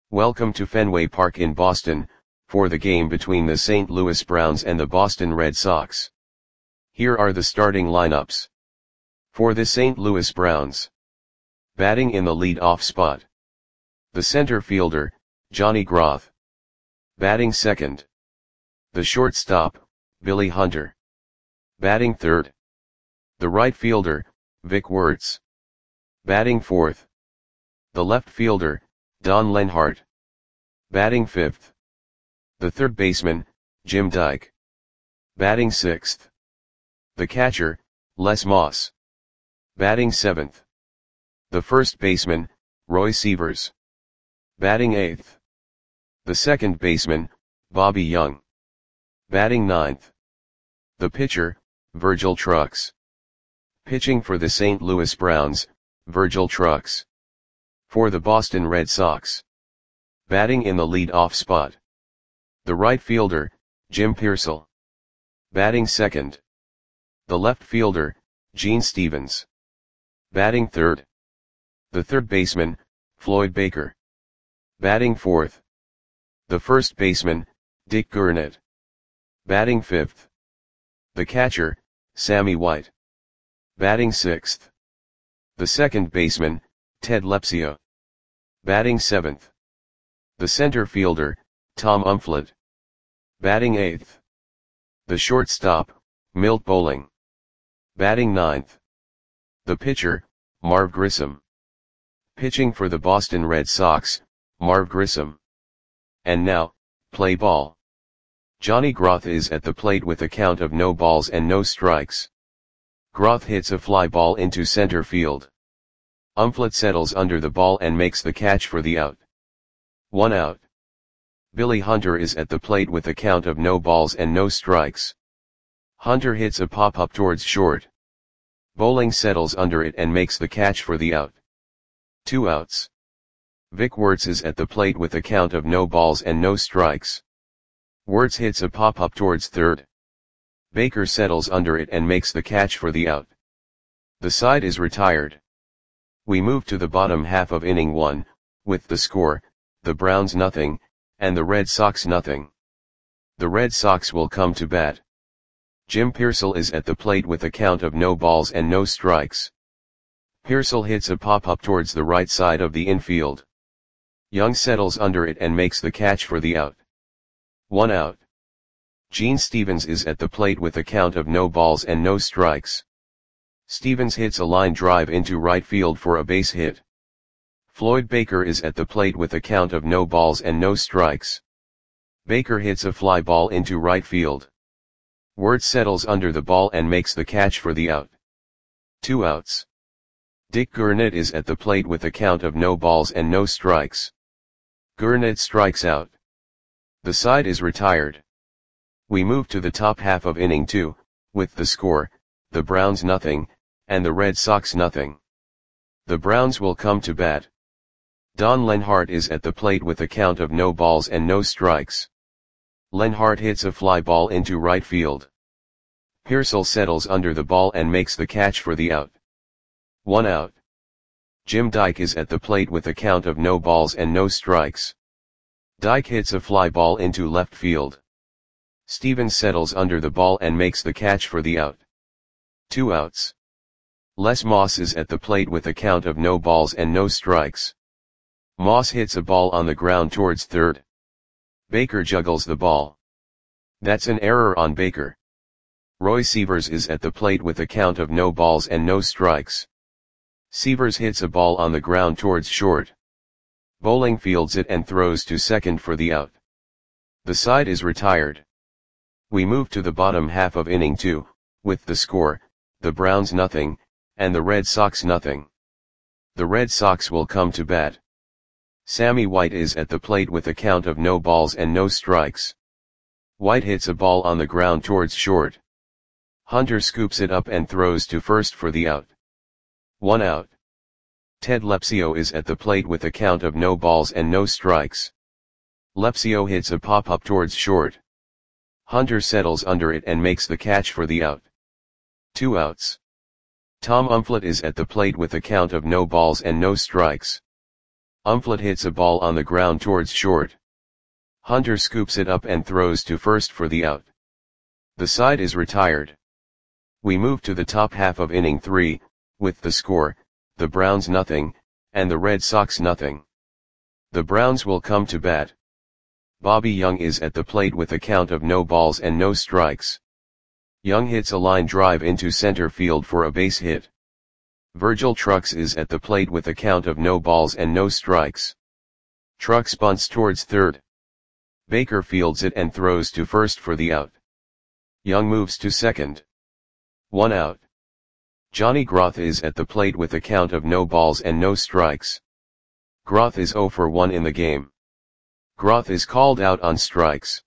Welcome to Fenway Park in Boston, for the game between the St. Louis Browns and the Boston Red Sox. Here are the starting lineups. For the St. Louis Browns. Batting in the lead-off spot. The center fielder, Johnny Groth. Batting second. The shortstop, Billy Hunter. Batting third. The right fielder, Vic Wertz. Batting fourth. The left fielder, Don Lenhart. Batting fifth. The third baseman, Jim Dyke. Batting sixth. The catcher, Les Moss. Batting seventh. The first baseman, Roy Sievers. Batting eighth. The second baseman, Bobby Young. Batting ninth. The pitcher, Virgil Trucks. Pitching for the St. Louis Browns, Virgil Trucks. For the Boston Red Sox. Batting in the lead-off spot. The right fielder, Jim Piersall. Batting second. The left fielder, Gene Stevens. Batting third. The third baseman, Floyd Baker. Batting fourth. The first baseman, Dick Gurnett. Batting fifth. The catcher, Sammy White. Batting sixth. The second baseman, Ted Lepsio. Batting seventh. The center fielder, Tom Umflett. Batting eighth. The shortstop, Milt Bowling. Batting ninth. The pitcher, Marv Grissom. Pitching for the Boston Red Sox, Marv Grissom. And now, play ball. Johnny Groth is at the plate with a count of no balls and no strikes. Groth hits a fly ball into center field. Umflett settles under the ball and makes the catch for the out. 1 out. Billy Hunter is at the plate with a count of no balls and no strikes. Hunter hits a pop-up towards short. Bowling settles under it and makes the catch for the out. 2 outs. Vic Wertz is at the plate with a count of no balls and no strikes. Wertz hits a pop-up towards third. Baker settles under it and makes the catch for the out. The side is retired. We move to the bottom half of inning 1, with the score, the Browns nothing, and the Red Sox nothing. The Red Sox will come to bat. Jim Piersall is at the plate with a count of no balls and no strikes. Piersall hits a pop-up towards the right side of the infield. Young settles under it and makes the catch for the out. 1 out. Gene Stevens is at the plate with a count of no balls and no strikes. Stevens hits a line drive into right field for a base hit. Floyd Baker is at the plate with a count of no balls and no strikes. Baker hits a fly ball into right field. Wertz settles under the ball and makes the catch for the out. 2 outs. Dick Gurnett is at the plate with a count of no balls and no strikes. Gurnett strikes out. The side is retired. We move to the top half of inning 2, with the score, the Browns nothing, and the Red Sox nothing. The Browns will come to bat. Don Lenhart is at the plate with a count of no balls and no strikes. Lenhart hits a fly ball into right field. Piersall settles under the ball and makes the catch for the out. 1 out. Jim Dyke is at the plate with a count of no balls and no strikes. Dyke hits a fly ball into left field. Stevens settles under the ball and makes the catch for the out. 2 outs. Les Moss is at the plate with a count of no balls and no strikes. Moss hits a ball on the ground towards third. Baker juggles the ball. That's an error on Baker. Roy Sievers is at the plate with a count of no balls and no strikes. Sievers hits a ball on the ground towards short. Bowling fields it and throws to second for the out. The side is retired. We move to the bottom half of inning 2, with the score, the Browns nothing, and the Red Sox nothing. The Red Sox will come to bat. Sammy White is at the plate with a count of no balls and no strikes. White hits a ball on the ground towards short. Hunter scoops it up and throws to first for the out. 1 out. Ted Lepsio is at the plate with a count of no balls and no strikes. Lepsio hits a pop-up towards short. Hunter settles under it and makes the catch for the out. 2 outs. Tom Umflett is at the plate with a count of no balls and no strikes. Umflett hits a ball on the ground towards short. Hunter scoops it up and throws to first for the out. The side is retired. We move to the top half of inning 3, with the score, the Browns nothing, and the Red Sox nothing. The Browns will come to bat. Bobby Young is at the plate with a count of no balls and no strikes. Young hits a line drive into center field for a base hit. Virgil Trucks is at the plate with a count of no balls and no strikes. Trucks bunts towards third. Baker fields it and throws to first for the out. Young moves to second. 1 out. Johnny Groth is at the plate with a count of no balls and no strikes. Groth is 0 for 1 in the game. Groth is called out on strikes.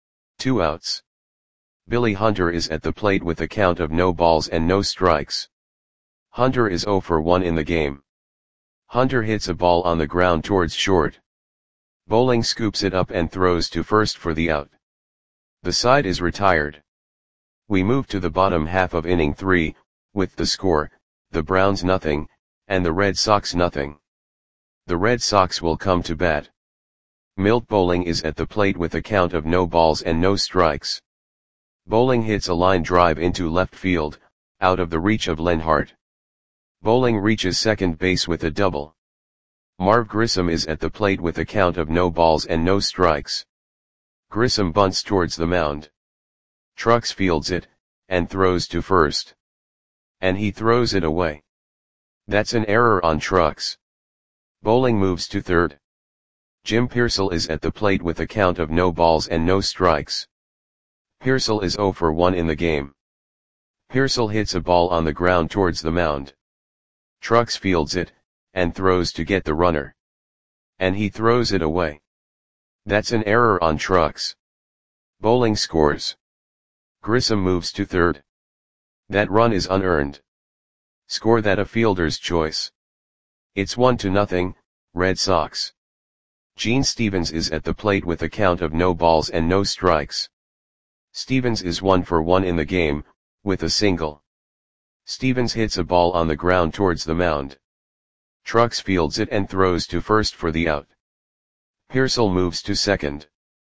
2 outs. Billy Hunter is at the plate with a count of no balls and no strikes. Hunter is 0 for 1 in the game. Hunter hits a ball on the ground towards short. Bowling scoops it up and throws to first for the out. The side is retired. We move to the bottom half of inning 3, with the score, the Browns nothing, and the Red Sox nothing. The Red Sox will come to bat. Milt Bowling is at the plate with a count of no balls and no strikes. Bowling hits a line drive into left field, out of the reach of Lenhart. Bowling reaches second base with a double. Marv Grissom is at the plate with a count of no balls and no strikes. Grissom bunts towards the mound. Trucks fields it, and throws to first. And he throws it away. That's an error on Trucks. Bowling moves to third. Jim Pearsall is at the plate with a count of no balls and no strikes. Pearsall is 0 for 1 in the game. Pearsall hits a ball on the ground towards the mound. Trucks fields it, and throws to get the runner. And he throws it away. That's an error on Trucks. Bowling scores. Grissom moves to third. That run is unearned. Score that a fielder's choice. It's 1-0, Red Sox. Gene Stevens is at the plate with a count of no balls and no strikes. Stevens is 1 for 1 in the game, with a single. Stevens hits a ball on the ground towards the mound. Trucks fields it and throws to first for the out. Pearsall moves to second.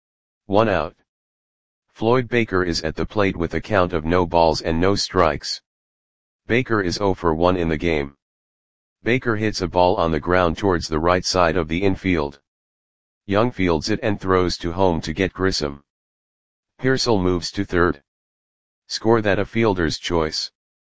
1 out. Floyd Baker is at the plate with a count of no balls and no strikes. Baker is 0 for 1 in the game. Baker hits a ball on the ground towards the right side of the infield. Young fields it and throws to home to get Grissom. Pearsall moves to third. Score that a fielder's choice.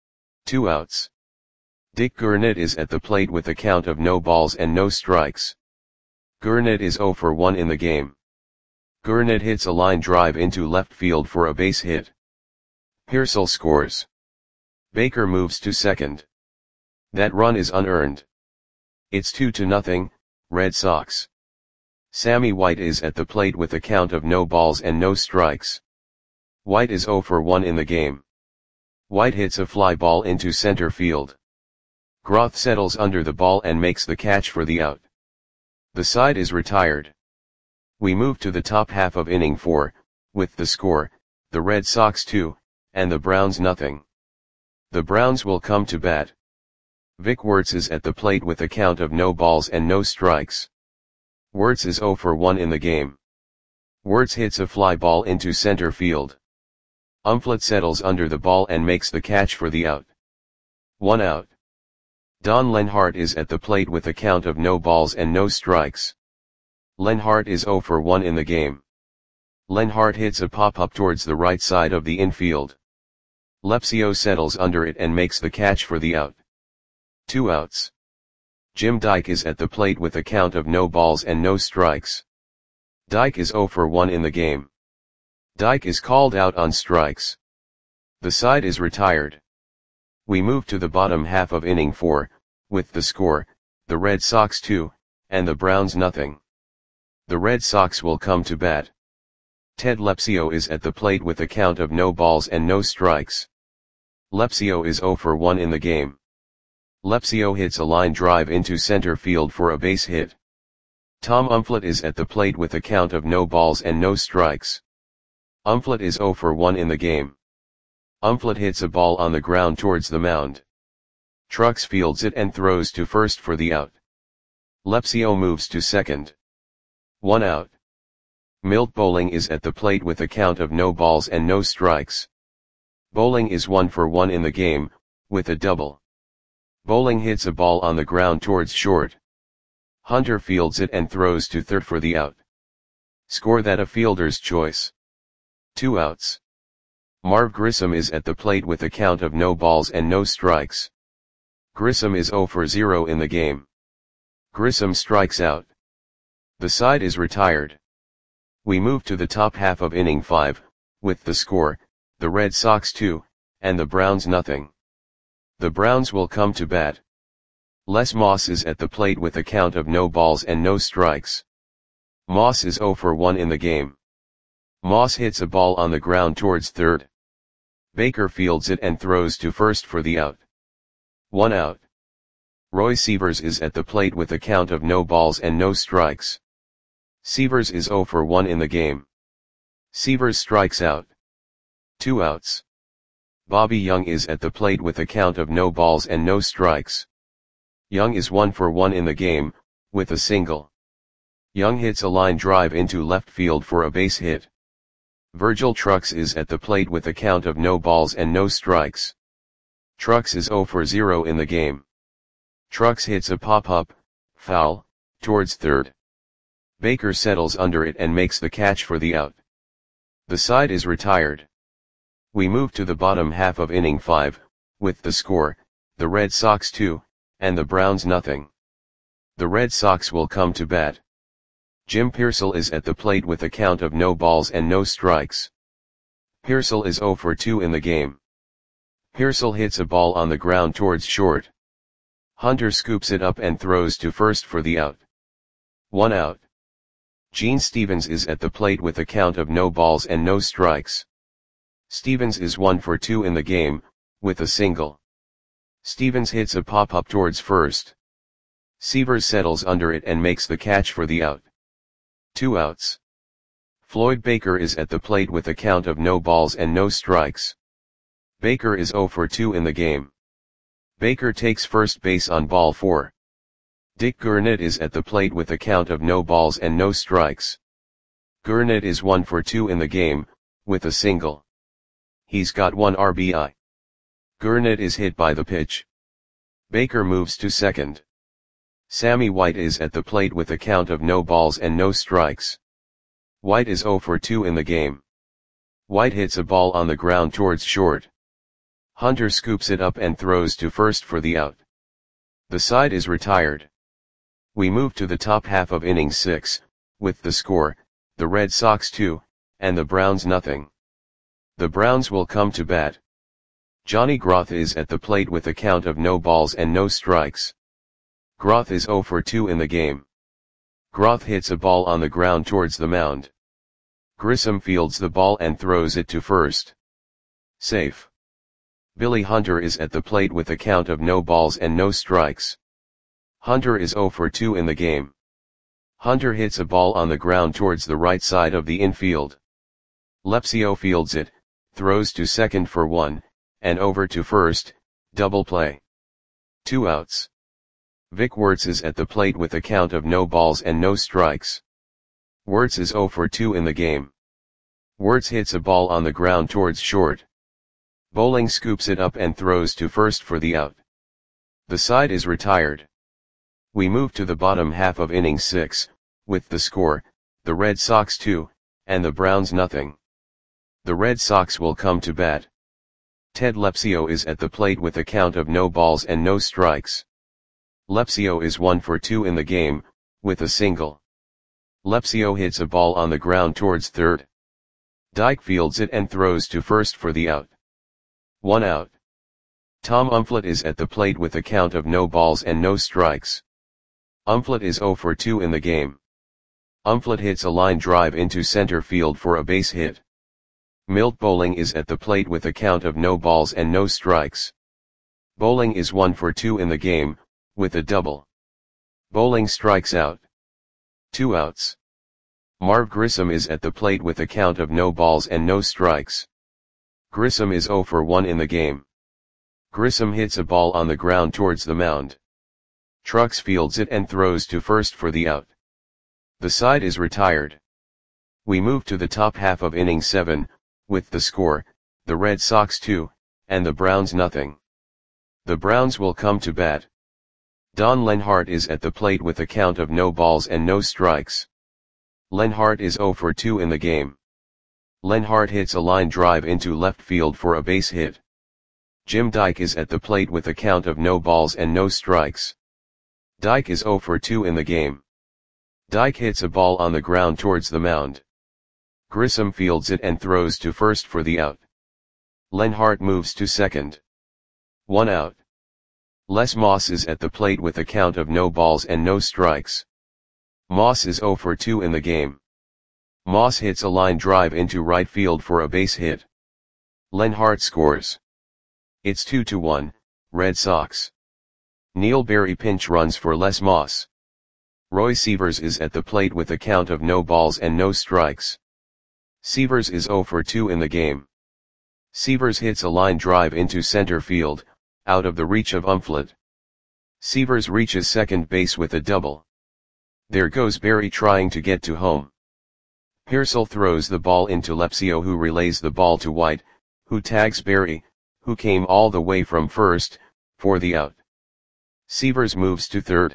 2 outs. Dick Gurnett is at the plate with a count of no balls and no strikes. Gurnett is 0 for 1 in the game. Gurnett hits a line drive into left field for a base hit. Pearsall scores. Baker moves to second. That run is unearned. It's 2-0, Red Sox. Sammy White is at the plate with a count of no balls and no strikes. White is 0 for 1 in the game. White hits a fly ball into center field. Groth settles under the ball and makes the catch for the out. The side is retired. We move to the top half of inning 4, with the score, the Red Sox 2, and the Browns nothing. The Browns will come to bat. Vic Wertz is at the plate with a count of no balls and no strikes. Wertz is 0 for 1 in the game. Wertz hits a fly ball into center field. Umflett settles under the ball and makes the catch for the out. 1 out. Don Lenhart is at the plate with a count of no balls and no strikes. Lenhart is 0 for 1 in the game. Lenhart hits a pop-up towards the right side of the infield. Lepsio settles under it and makes the catch for the out. 2 outs. Jim Dyke is at the plate with a count of no balls and no strikes. Dyke is 0 for 1 in the game. Dyke is called out on strikes. The side is retired. We move to the bottom half of inning 4, with the score, the Red Sox 2, and the Browns nothing. The Red Sox will come to bat. Ted Lepsio is at the plate with a count of no balls and no strikes. Lepsio is 0 for 1 in the game. Lepsio hits a line drive into center field for a base hit. Tom Umflett is at the plate with a count of no balls and no strikes. Umflett is 0 for 1 in the game. Umflett hits a ball on the ground towards the mound. Trucks fields it and throws to first for the out. Lepsio moves to second. 1 out. Milt Bowling is at the plate with a count of no balls and no strikes. Bowling is 1 for 1 in the game, with a double. Bowling hits a ball on the ground towards short. Hunter fields it and throws to third for the out. Score that a fielder's choice. 2 outs. Marv Grissom is at the plate with a count of no balls and no strikes. Grissom is 0 for 0 in the game. Grissom strikes out. The side is retired. We move to the top half of inning 5, with the score, the Red Sox 2, and the Browns nothing. The Browns will come to bat. Les Moss is at the plate with a count of no balls and no strikes. Moss is 0 for 1 in the game. Moss hits a ball on the ground towards third. Baker fields it and throws to first for the out. 1 out. Roy Sievers is at the plate with a count of no balls and no strikes. Sievers is 0 for 1 in the game. Sievers strikes out. 2 outs. Bobby Young is at the plate with a count of no balls and no strikes. Young is 1 for 1 in the game, with a single. Young hits a line drive into left field for a base hit. Virgil Trucks is at the plate with a count of no balls and no strikes. Trucks is 0 for 0 in the game. Trucks hits a pop-up, foul, towards third. Baker settles under it and makes the catch for the out. The side is retired. We move to the bottom half of inning 5, with the score, the Red Sox 2, and the Browns nothing. The Red Sox will come to bat. Jim Pearsall is at the plate with a count of no balls and no strikes. Pearsall is 0 for 2 in the game. Pearsall hits a ball on the ground towards short. Hunter scoops it up and throws to first for the out. 1 out. Gene Stevens is at the plate with a count of no balls and no strikes. Stevens is 1 for 2 in the game, with a single. Stevens hits a pop-up towards first. Sievers settles under it and makes the catch for the out. 2 outs. Floyd Baker is at the plate with a count of no balls and no strikes. Baker is 0 for 2 in the game. Baker takes first base on ball 4. Dick Gurnett is at the plate with a count of no balls and no strikes. Gurnett is 1 for 2 in the game, with a single. He's got 1 RBI. Gurnett is hit by the pitch. Baker moves to second. Sammy White is at the plate with a count of no balls and no strikes. White is 0 for 2 in the game. White hits a ball on the ground towards short. Hunter scoops it up and throws to first for the out. The side is retired. We move to the top half of inning 6, with the score, the Red Sox 2, and the Browns nothing. The Browns will come to bat. Johnny Groth is at the plate with a count of no balls and no strikes. Groth is 0 for 2 in the game. Groth hits a ball on the ground towards the mound. Grissom fields the ball and throws it to first. Safe. Billy Hunter is at the plate with a count of no balls and no strikes. Hunter is 0 for 2 in the game. Hunter hits a ball on the ground towards the right side of the infield. Lepsio fields it, throws to second for 1, and over to first, double play. 2 outs. Vic Wertz is at the plate with a count of no balls and no strikes. Wertz is 0 for 2 in the game. Wertz hits a ball on the ground towards short. Bowling scoops it up and throws to first for the out. The side is retired. We move to the bottom half of inning 6, with the score, the Red Sox 2, and the Browns nothing. The Red Sox will come to bat. Ted Lepsio is at the plate with a count of no balls and no strikes. Lepsio is 1 for 2 in the game, with a single. Lepsio hits a ball on the ground towards third. Dyke fields it and throws to first for the out. 1 out. Tom Umflett is at the plate with a count of no balls and no strikes. Umflett is 0 for 2 in the game. Umflett hits a line drive into center field for a base hit. Milt Bowling is at the plate with a count of no balls and no strikes. Bowling is 1 for 2 in the game, with a double. Bowling strikes out. 2 outs. Marv Grissom is at the plate with a count of no balls and no strikes. Grissom is 0 for 1 in the game. Grissom hits a ball on the ground towards the mound. Trucks fields it and throws to first for the out. The side is retired. We move to the top half of inning 7, with the score, the Red Sox 2, and the Browns nothing. The Browns will come to bat. Don Lenhart is at the plate with a count of no balls and no strikes. Lenhart is 0 for 2 in the game. Lenhart hits a line drive into left field for a base hit. Jim Dyke is at the plate with a count of no balls and no strikes. Dyke is 0 for 2 in the game. Dyke hits a ball on the ground towards the mound. Grissom fields it and throws to first for the out. Lenhart moves to second. 1 out. Les Moss is at the plate with a count of no balls and no strikes. Moss is 0 for 2 in the game. Moss hits a line drive into right field for a base hit. Lenhart scores. It's 2-1, Red Sox. Neil Berry pinch runs for Les Moss. Roy Sievers is at the plate with a count of no balls and no strikes. Sievers is 0 for 2 in the game. Sievers hits a line drive into center field, out of the reach of Umflett. Sievers reaches second base with a double. There goes Berry trying to get to home. Pearsall throws the ball into Lepsio, who relays the ball to White, who tags Berry, who came all the way from first, for the out. Sievers moves to third.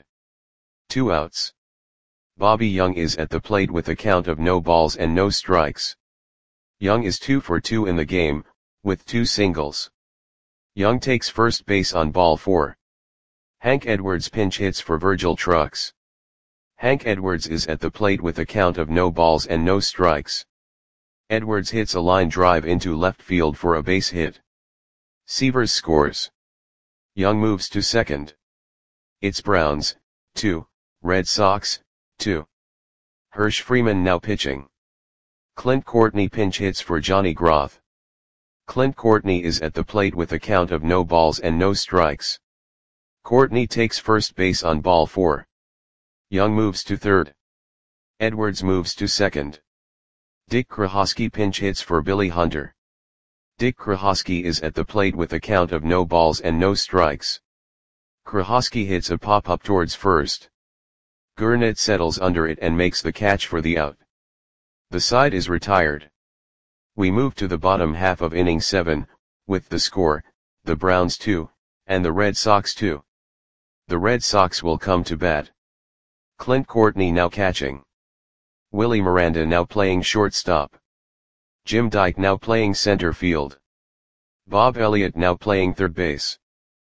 2 outs. Bobby Young is at the plate with a count of no balls and no strikes. Young is 2 for 2 in the game, with 2 singles. Young takes first base on ball 4. Hank Edwards pinch hits for Virgil Trucks. Hank Edwards is at the plate with a count of no balls and no strikes. Edwards hits a line drive into left field for a base hit. Sievers scores. Young moves to second. It's Browns, 2, Red Sox, 2. Hirsch Freeman now pitching. Clint Courtney pinch hits for Johnny Groth. Clint Courtney is at the plate with a count of no balls and no strikes. Courtney takes first base on ball 4. Young moves to third. Edwards moves to second. Dick Krahosky pinch hits for Billy Hunter. Dick Krahosky is at the plate with a count of no balls and no strikes. Krahosky hits a pop-up towards first. Gurnett settles under it and makes the catch for the out. The side is retired. We move to the bottom half of inning 7, with the score, the Browns 2, and the Red Sox 2. The Red Sox will come to bat. Clint Courtney now catching. Willie Miranda now playing shortstop. Jim Dyke now playing center field. Bob Elliott now playing third base.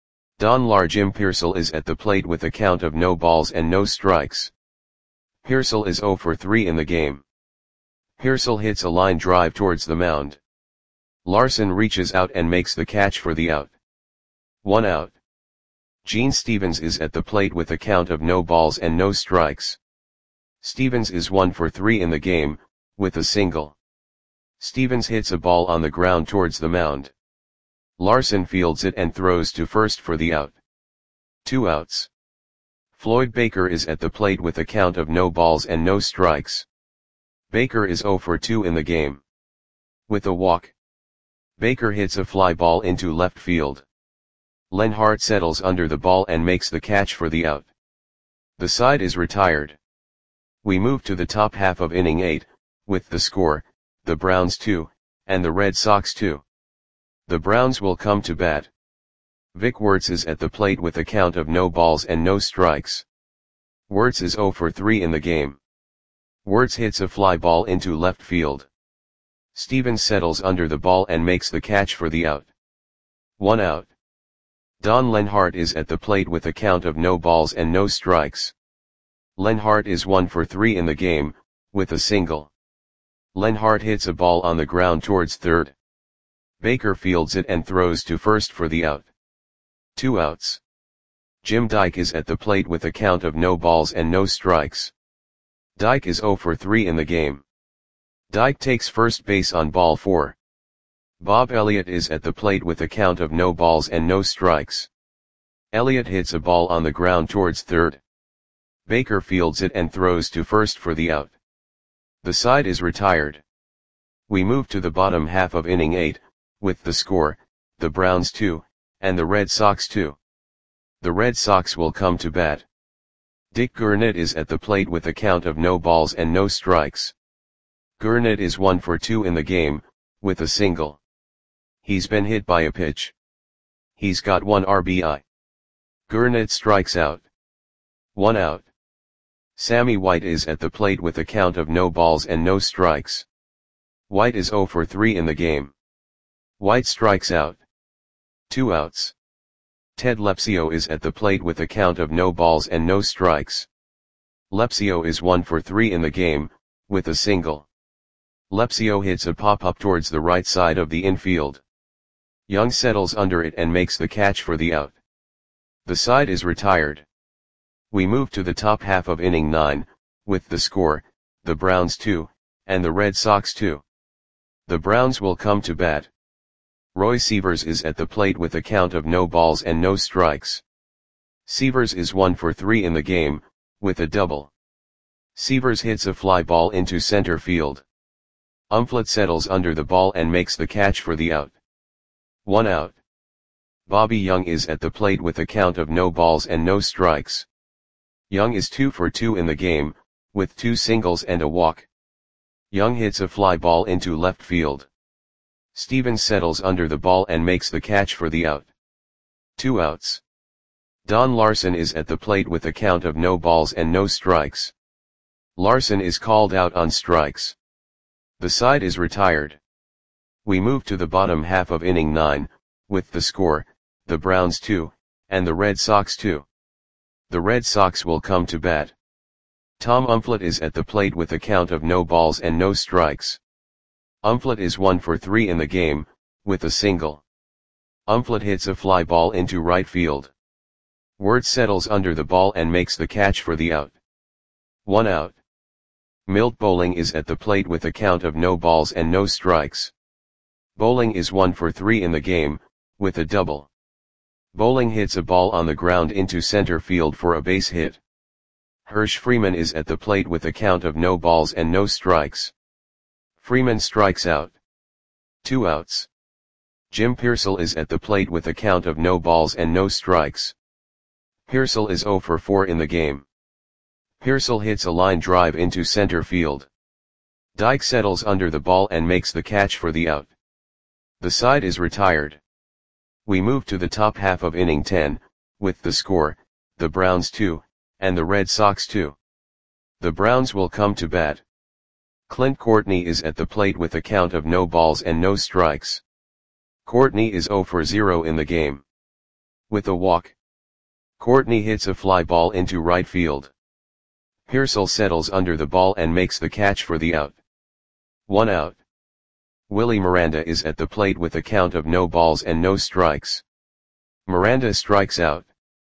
Don Jim Pearsall is at the plate with a count of no balls and no strikes. Pearsall is 0 for 3 in the game. Pearsall hits a line drive towards the mound. Larson reaches out and makes the catch for the out. 1 out. Gene Stevens is at the plate with a count of no balls and no strikes. Stevens is 1 for 3 in the game, with a single. Stevens hits a ball on the ground towards the mound. Larson fields it and throws to first for the out. 2 outs. Floyd Baker is at the plate with a count of no balls and no strikes. Baker is 0 for 2 in the game. With a walk. Baker hits a fly ball into left field. Lenhart settles under the ball and makes the catch for the out. The side is retired. We move to the top half of inning 8, with the score, the Browns 2, and the Red Sox 2. The Browns will come to bat. Vic Wertz is at the plate with a count of no balls and no strikes. Wertz is 0 for 3 in the game. Wertz hits a fly ball into left field. Stevens settles under the ball and makes the catch for the out. 1 out. Don Lenhart is at the plate with a count of no balls and no strikes. Lenhart is 1 for 3 in the game, with a single. Lenhart hits a ball on the ground towards third. Baker fields it and throws to first for the out. 2 outs. Jim Dyke is at the plate with a count of no balls and no strikes. Dyke is 0 for 3 in the game. Dyke takes first base on ball 4. Bob Elliott is at the plate with a count of no balls and no strikes. Elliott hits a ball on the ground towards third. Baker fields it and throws to first for the out. The side is retired. We move to the bottom half of inning 8, with the score, the Browns 2, and the Red Sox 2. The Red Sox will come to bat. Dick Gurnett is at the plate with a count of no balls and no strikes. Gurnett is 1 for 2 in the game, with a single. He's been hit by a pitch. He's got 1 RBI. Gurnett strikes out. 1 out. Sammy White is at the plate with a count of no balls and no strikes. White is 0 for 3 in the game. White strikes out. 2 outs. Ted Lepsio is at the plate with a count of no balls and no strikes. Lepsio is 1 for 3 in the game, with a single. Lepsio hits a pop-up towards the right side of the infield. Young settles under it and makes the catch for the out. The side is retired. We move to the top half of inning 9, with the score, the Browns 2, and the Red Sox 2. The Browns will come to bat. Roy Sievers is at the plate with a count of no balls and no strikes. Sievers is 1 for 3 in the game, with a double. Sievers hits a fly ball into center field. Umflett settles under the ball and makes the catch for the out. 1 out. Bobby Young is at the plate with a count of no balls and no strikes. Young is 2 for 2 in the game, with 2 singles and a walk. Young hits a fly ball into left field. Stevens settles under the ball and makes the catch for the out. 2 outs. Don Larson is at the plate with a count of no balls and no strikes. Larson is called out on strikes. The side is retired. We move to the bottom half of inning 9, with the score, the Browns 2, and the Red Sox 2. The Red Sox will come to bat. Tom Umflett is at the plate with a count of no balls and no strikes. Umflett is 1 for 3 in the game, with a single. Umflett hits a fly ball into right field. Wirtz settles under the ball and makes the catch for the out. 1 out. Milt Bowling is at the plate with a count of no balls and no strikes. Bowling is 1 for 3 in the game, with a double. Bowling hits a ball on the ground into center field for a base hit. Hirsch Freeman is at the plate with a count of no balls and no strikes. Freeman strikes out. 2 outs. Jim Piersall is at the plate with a count of no balls and no strikes. Piersall is 0 for 4 in the game. Piersall hits a line drive into center field. Dyke settles under the ball and makes the catch for the out. The side is retired. We move to the top half of inning 10, with the score, the Browns 2, and the Red Sox 2. The Browns will come to bat. Clint Courtney is at the plate with a count of no balls and no strikes. Courtney is 0 for 0 in the game. With a walk. Courtney hits a fly ball into right field. Piersall settles under the ball and makes the catch for the out. 1 out. Willie Miranda is at the plate with a count of no balls and no strikes. Miranda strikes out.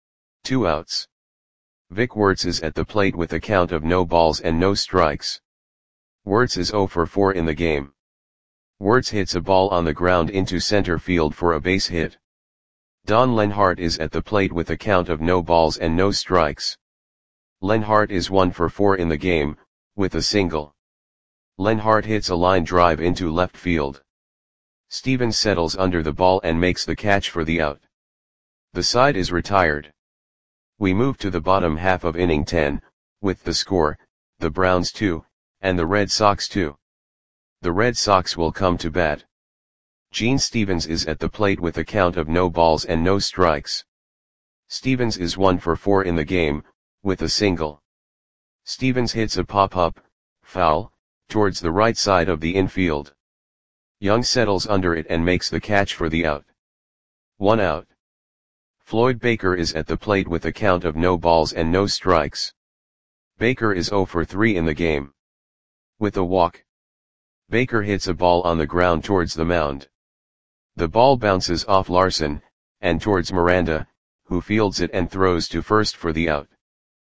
2 outs. Vic Wirtz is at the plate with a count of no balls and no strikes. Wirtz is 0 for 4 in the game. Wirtz hits a ball on the ground into center field for a base hit. Don Lenhart is at the plate with a count of no balls and no strikes. Lenhart is 1 for 4 in the game, with a single. Lenhart hits a line drive into left field. Stevens settles under the ball and makes the catch for the out. The side is retired. We move to the bottom half of inning 10, with the score, the Browns 2, and the Red Sox 2. The Red Sox will come to bat. Gene Stevens is at the plate with a count of no balls and no strikes. Stevens is 1 for 4 in the game, with a single. Stevens hits a pop-up, foul, towards the right side of the infield. Young settles under it and makes the catch for the out. 1 out. Floyd Baker is at the plate with a count of no balls and no strikes. Baker is 0 for 3 in the game. With a walk. Baker hits a ball on the ground towards the mound. The ball bounces off Larson, and towards Miranda, who fields it and throws to first for the out.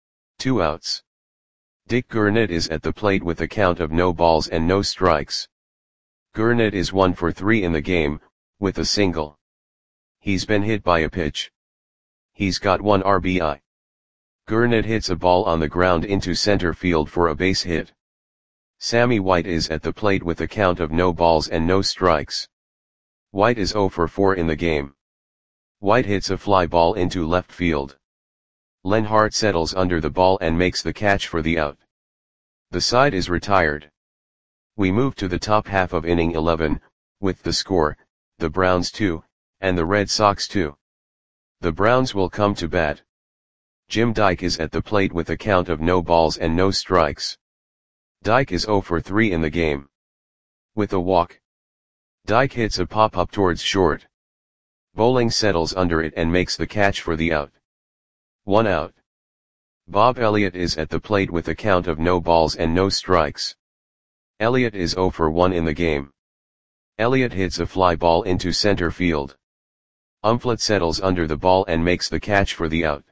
2 outs. Dick Gurnett is at the plate with a count of no balls and no strikes. Gurnett is 1 for 3 in the game, with a single. He's been hit by a pitch. He's got 1 RBI. Gurnett hits a ball on the ground into center field for a base hit. Sammy White is at the plate with a count of no balls and no strikes. White is 0 for 4 in the game. White hits a fly ball into left field. Lenhart settles under the ball and makes the catch for the out. The side is retired. We move to the top half of inning 11, with the score, the Browns 2, and the Red Sox 2. The Browns will come to bat. Jim Dyke is at the plate with a count of no balls and no strikes. Dyke is 0 for 3 in the game. With a walk, Dyke hits a pop-up towards short. Bowling settles under it and makes the catch for the out. 1 out. Bob Elliott is at the plate with a count of no balls and no strikes. Elliott is 0 for 1 in the game. Elliott hits a fly ball into center field. Umflett settles under the ball and makes the catch for the out.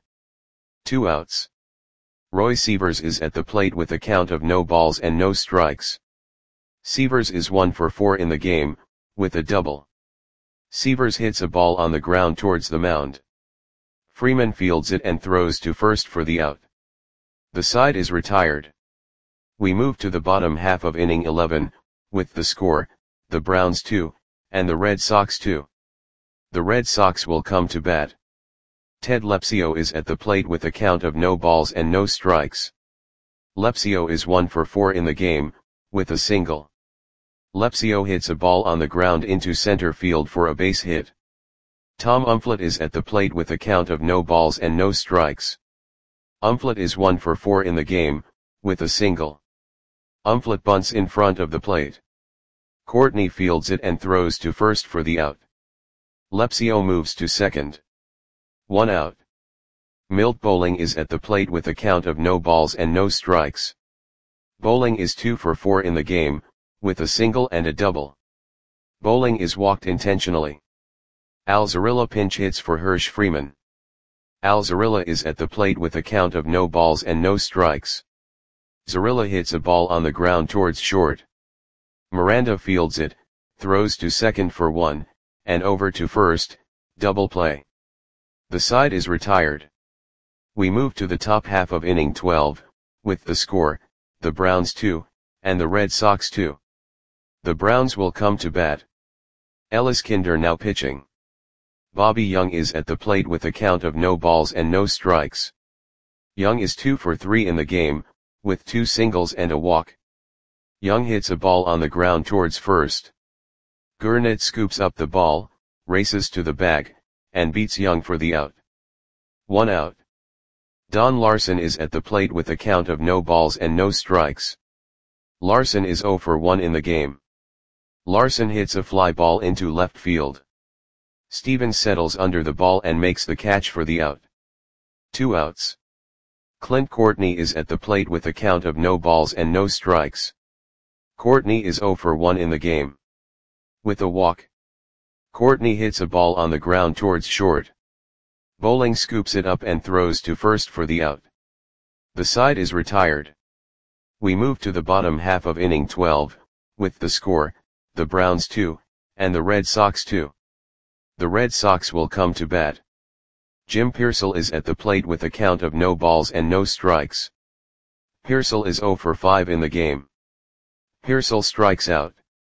2 outs. Roy Sievers is at the plate with a count of no balls and no strikes. Sievers is 1 for 4 in the game, with a double. Sievers hits a ball on the ground towards the mound. Freeman fields it and throws to first for the out. The side is retired. We move to the bottom half of inning 11, with the score, the Browns 2, and the Red Sox 2. The Red Sox will come to bat. Ted Lepsio is at the plate with a count of no balls and no strikes. Lepsio is 1 for 4 in the game, with a single. Lepsio hits a ball on the ground into center field for a base hit. Tom Umflett is at the plate with a count of no balls and no strikes. Umflett is 1 for 4 in the game, with a single. Umflett bunts in front of the plate. Courtney fields it and throws to first for the out. Lepsio moves to second. 1 out. Milt Bowling is at the plate with a count of no balls and no strikes. Bowling is 2 for 4 in the game, with a single and a double. Bowling is walked intentionally. Al Zarilla pinch hits for Hirsch Freeman. Al Zarilla is at the plate with a count of no balls and no strikes. Zarilla hits a ball on the ground towards short. Miranda fields it, throws to second for 1, and over to first, double play. The side is retired. We move to the top half of inning 12, with the score, the Browns 2, and the Red Sox 2. The Browns will come to bat. Ellis Kinder now pitching. Bobby Young is at the plate with a count of no balls and no strikes. Young is 2 for 3 in the game, with 2 singles and a walk. Young hits a ball on the ground towards first. Gurnett scoops up the ball, races to the bag, and beats Young for the out. 1 out. Don Larson is at the plate with a count of no balls and no strikes. Larson is 0 for 1 in the game. Larson hits a fly ball into left field. Stevens settles under the ball and makes the catch for the out. 2 outs. Clint Courtney is at the plate with a count of no balls and no strikes. Courtney is 0 for 1 in the game. With a walk, Courtney hits a ball on the ground towards short. Bowling scoops it up and throws to first for the out. The side is retired. We move to the bottom half of inning 12, with the score, the Browns 2, and the Red Sox 2. The Red Sox will come to bat. Jim Pearsall is at the plate with a count of no balls and no strikes. Pearsall is 0 for 5 in the game. Pearsall strikes out.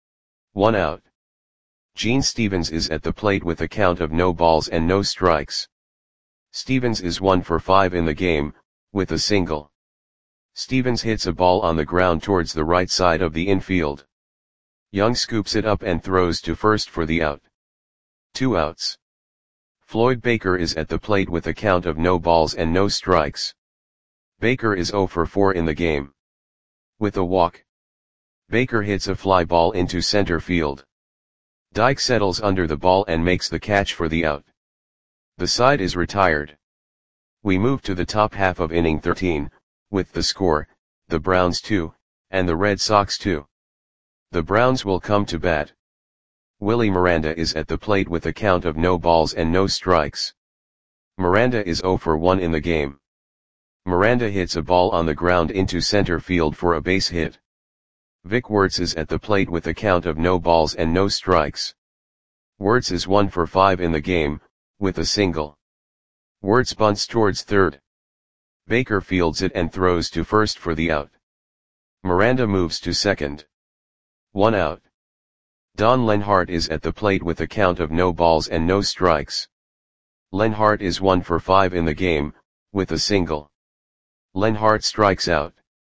1 out. Gene Stevens is at the plate with a count of no balls and no strikes. Stevens is 1 for 5 in the game, with a single. Stevens hits a ball on the ground towards the right side of the infield. Young scoops it up and throws to first for the out. 2 outs. Floyd Baker is at the plate with a count of no balls and no strikes. Baker is 0 for 4 in the game. With a walk, Baker hits a fly ball into center field. Dyke settles under the ball and makes the catch for the out. The side is retired. We move to the top half of inning 13, with the score, the Browns 2, and the Red Sox 2. The Browns will come to bat. Willie Miranda is at the plate with a count of no balls and no strikes. Miranda is 0 for 1 in the game. Miranda hits a ball on the ground into center field for a base hit. Vic Wertz is at the plate with a count of no balls and no strikes. Wertz is 1 for 5 in the game, with a single. Wertz bunts towards third. Baker fields it and throws to first for the out. Miranda moves to second. 1 out. Don Lenhart is at the plate with a count of no balls and no strikes. Lenhart is 1 for 5 in the game, with a single. Len Hart strikes out.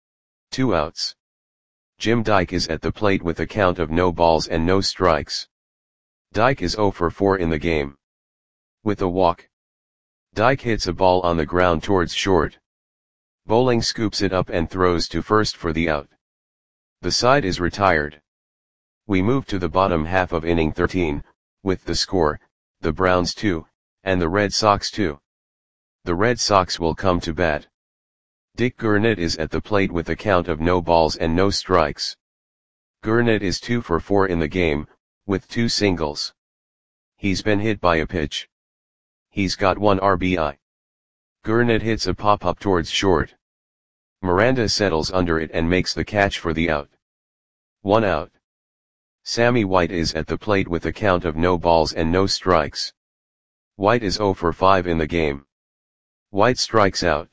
2 outs. Jim Dyke is at the plate with a count of no balls and no strikes. Dyke is 0 for 4 in the game. With a walk. Dyke hits a ball on the ground towards short. Bowling scoops it up and throws to first for the out. The side is retired. We move to the bottom half of inning 13, with the score, the Browns 2, and the Red Sox 2. The Red Sox will come to bat. Dick Gurnett is at the plate with a count of no balls and no strikes. Gurnett is 2 for 4 in the game, with 2 singles. He's been hit by a pitch. He's got 1 RBI. Gurnett hits a pop-up towards short. Miranda settles under it and makes the catch for the out. 1 out. Sammy White is at the plate with a count of no balls and no strikes. White is 0 for 5 in the game. White strikes out.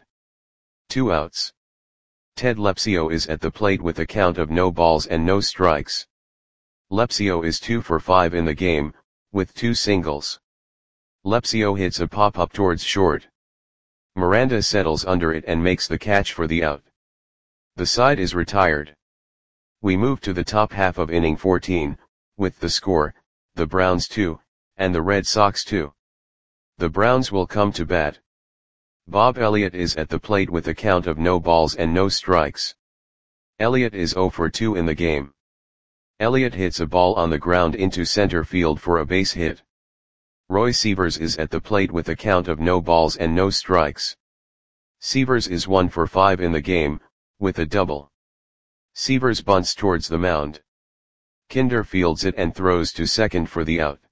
2 outs. Ted Lepsio is at the plate with a count of no balls and no strikes. Lepsio is 2 for 5 in the game, with 2 singles. Lepsio hits a pop-up towards short. Miranda settles under it and makes the catch for the out. The side is retired. We move to the top half of inning 14, with the score, the Browns 2, and the Red Sox 2. The Browns will come to bat. Bob Elliott is at the plate with a count of no balls and no strikes. Elliott is 0 for 2 in the game. Elliott hits a ball on the ground into center field for a base hit. Roy Sievers is at the plate with a count of no balls and no strikes. Sievers is 1 for 5 in the game, with a double. Sievers bunts towards the mound. Kinder fields it and throws to second for the out.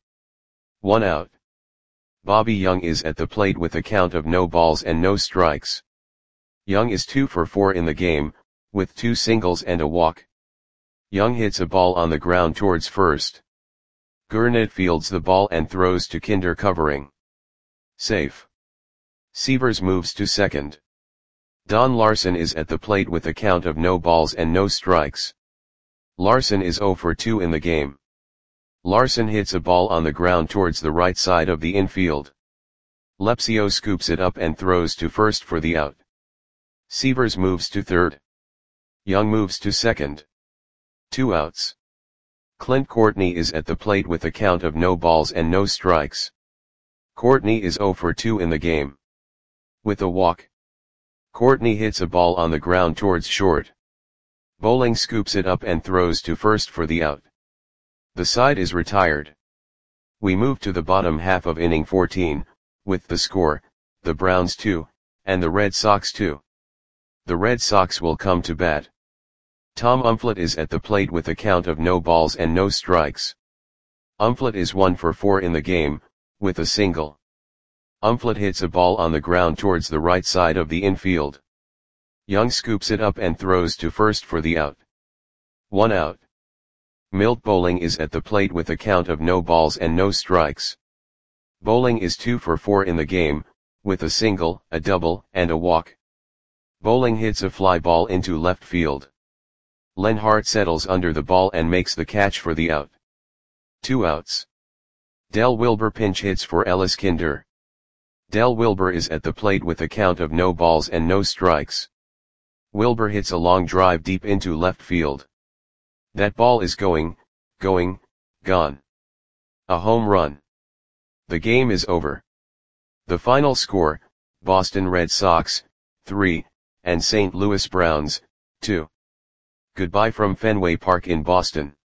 1 out. Bobby Young is at the plate with a count of no balls and no strikes. Young is 2 for 4 in the game, with 2 singles and a walk. Young hits a ball on the ground towards first. Gurnett fields the ball and throws to Kinder covering. Safe. Sievers moves to second. Don Larson is at the plate with a count of no balls and no strikes. Larson is 0 for 2 in the game. Larson hits a ball on the ground towards the right side of the infield. Lepsio scoops it up and throws to first for the out. Sievers moves to third. Young moves to second. 2 outs. Clint Courtney is at the plate with a count of no balls and no strikes. Courtney is 0 for 2 in the game. With a walk. Courtney hits a ball on the ground towards short. Bowling scoops it up and throws to first for the out. The side is retired. We move to the bottom half of inning 14, with the score, the Browns 2, and the Red Sox 2. The Red Sox will come to bat. Tom Umflett is at the plate with a count of no balls and no strikes. Umflett is 1 for 4 in the game, with a single. Umflett hits a ball on the ground towards the right side of the infield. Young scoops it up and throws to first for the out. 1 out. Milt Bowling is at the plate with a count of no balls and no strikes. Bowling is 2 for 4 in the game, with a single, a double, and a walk. Bowling hits a fly ball into left field. Len Hart settles under the ball and makes the catch for the out. 2 outs. Del Wilber pinch hits for Ellis Kinder. Del Wilber is at the plate with a count of no balls and no strikes. Wilber hits a long drive deep into left field. That ball is gone. A home run. The game is over. The final score, Boston Red Sox, 3, and St. Louis Browns, 2. Goodbye from Fenway Park in Boston.